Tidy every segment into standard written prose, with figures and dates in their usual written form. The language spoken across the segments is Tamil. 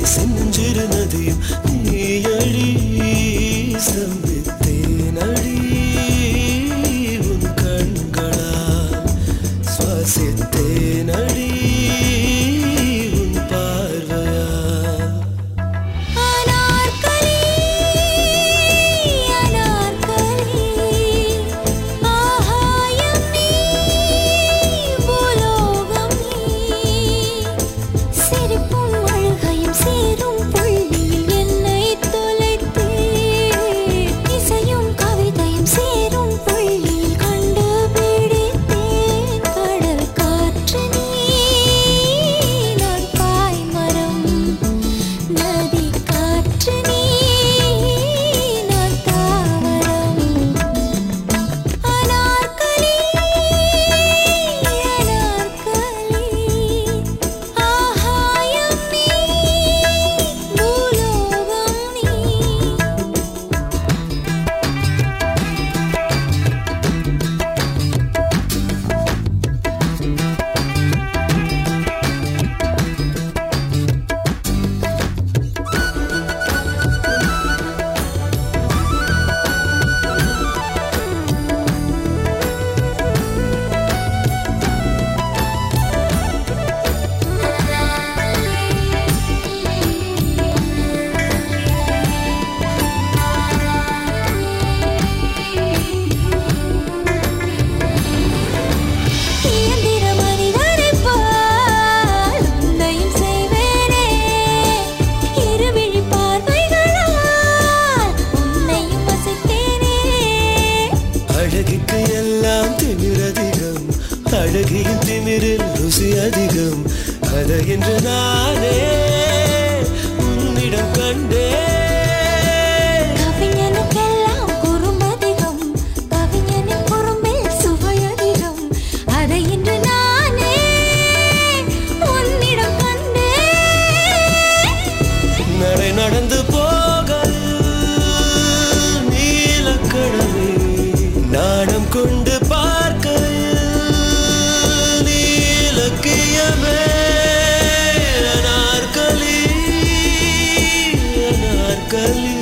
சிஞ்சிரு நதியும் நீயடி சம்பித்தேனடி உன் கண்களால் சுவாசித்தேனடி உன் பார்வையால். அழகுக்கு எல்லாம் திமிரதிகம், அழகின் திமிரில் ருசி அதிகம். அதை என்று நானே உன்னிடம் கண்டே. கவிஞனுக்கெல்லாம் குறும்பதிகம், கவிஞனின் குறும்பில் சுவை அதிகம். அதை என்று நானே உன்னிடம் கண்டே. நடை நடந்து போகல் நீலக்கடலே நாணம் கொண்டு பார்க்க நீலக்கியமே. அனார்கலி அனார்கலி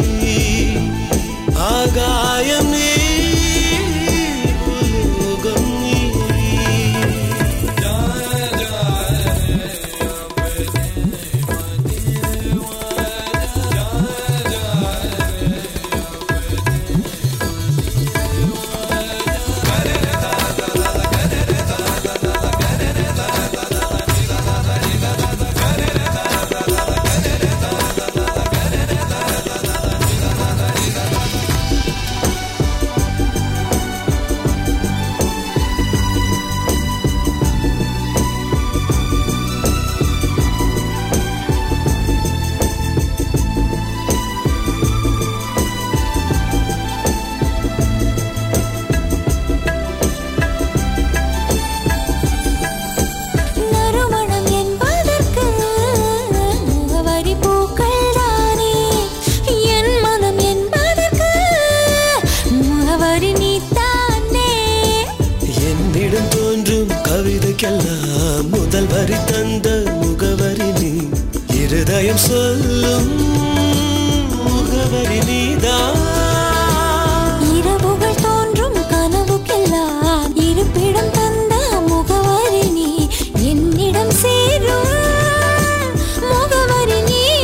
ஆகாயம் நீ உலோகம் நீ. கவிதைக்கெல்லாம் முதல் வரி தந்த முகவரி நீ. இருதயம் சொல்லும் முகவரி நீதான். இரவுகள் தோன்றும் கனவுக்கெல்லாம் இருப்பிடம் தந்த முகவரி நீ. என்னிடம் சேரும் முகவரி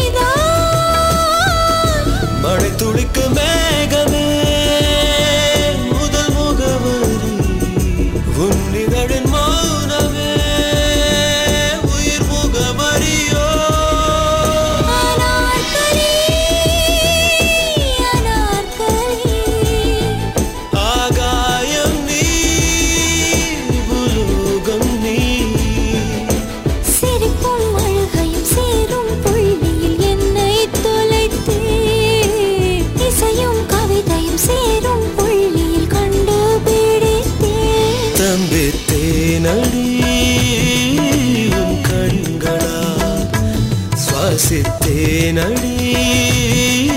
நீதான். மழை துளிக்கு மேகமே முதல் முகவரி. உன்னிதழின் மௌனமே உயிர் முகவரியோ. அனார்கலி அனார்கலி ஆகாயம் நீ உலோகம் நீ. சிரிப்பும் அழுகையும் சேரும் புள்ளியில் என்னை தொலைத்தே. இசையும் கவிதையும் சேரும் புள்ளியில் கண்டுபிடித்தேன். தம்பித்தேனடி உன் கண்களால் சுவாசித்தேனடி